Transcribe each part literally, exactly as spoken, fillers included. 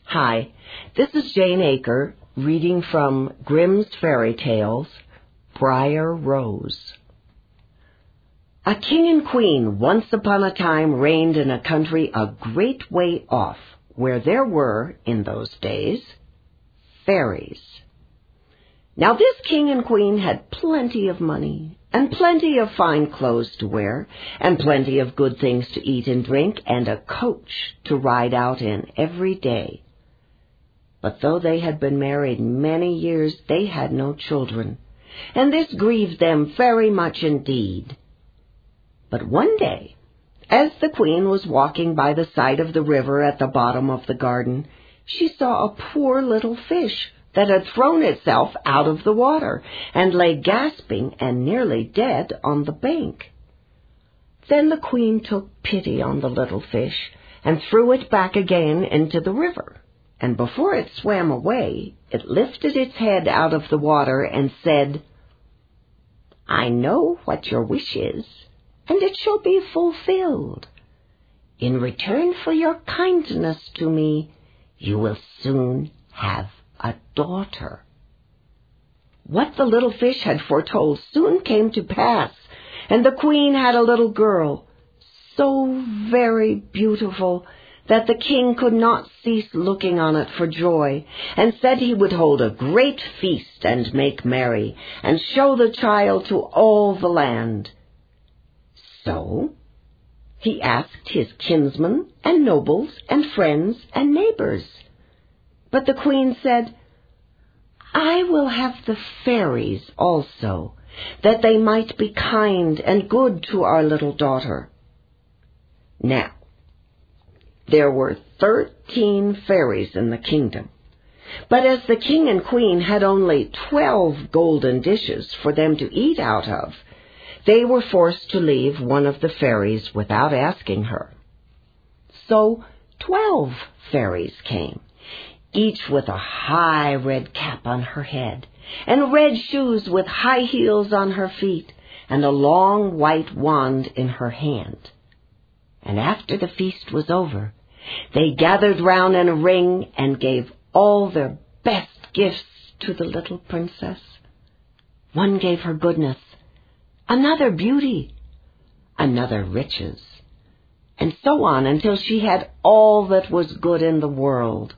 Hi, this is Jane Aker reading from Grimm's Fairy Tales, Briar Rose. A king and queen once upon a time reigned in a country a great way off, where there were, in those days, fairies. Now this king and queen had plenty of money, and plenty of fine clothes to wear, and plenty of good things to eat and drink, and a coach to ride out in every day. But though they had been married many years, they had no children, and this grieved them very much indeed. But one day, as the queen was walking by the side of the river at the bottom of the garden, she saw a poor little fish that had thrown itself out of the water, and lay gasping and nearly dead on the bank. Then the queen took pity on the little fish, and threw it back again into the river. And before it swam away, it lifted its head out of the water and said, "I know what your wish is, and it shall be fulfilled. In return for your kindness to me, you will soon have a daughter." What the little fish had foretold soon came to pass, and the queen had a little girl, so very beautiful that the king could not cease looking on it for joy, and said he would hold a great feast and make merry, and show the child to all the land. So he asked his kinsmen and nobles and friends and neighbors. But the queen said, "I will have the fairies also, that they might be kind and good to our little daughter." Now, there were thirteen fairies in the kingdom, but as the king and queen had only twelve golden dishes for them to eat out of, they were forced to leave one of the fairies without asking her. So twelve fairies came, each with a high red cap on her head, and red shoes with high heels on her feet, and a long white wand in her hand. And after the feast was over, they gathered round in a ring and gave all their best gifts to the little princess. One gave her goodness, another beauty, another riches, and so on until she had all that was good in the world.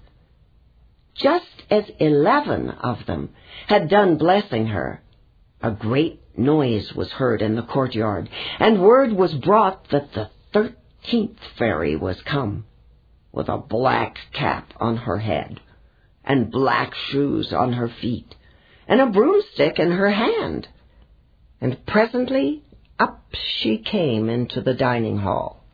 Just as eleven of them had done blessing her, a great noise was heard in the courtyard, and word was brought that the thirteenth fairy was come, with a black cap on her head, and black shoes on her feet, and a broomstick in her hand. And presently up she came into the dining hall.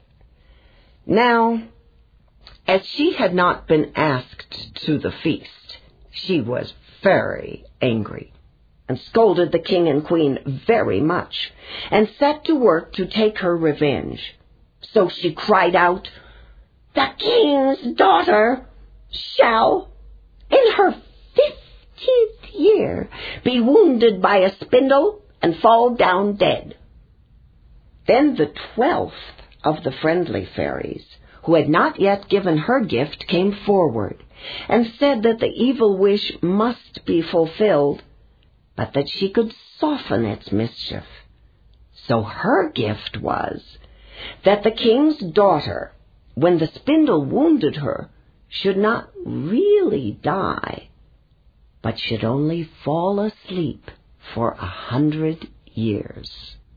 Now, as she had not been asked to the feast, she was very angry, and scolded the king and queen very much, and set to work to take her revenge. So she cried out, "The king's daughter shall, in her fifteenth year, be wounded by a spindle and fall down dead." Then the twelfth of the friendly fairies, who had not yet given her gift, came forward, and said that the evil wish must be fulfilled, but that she could soften its mischief. So her gift was that the king's daughter, when the spindle wounded her, should not really die, but should only fall asleep for a hundred years.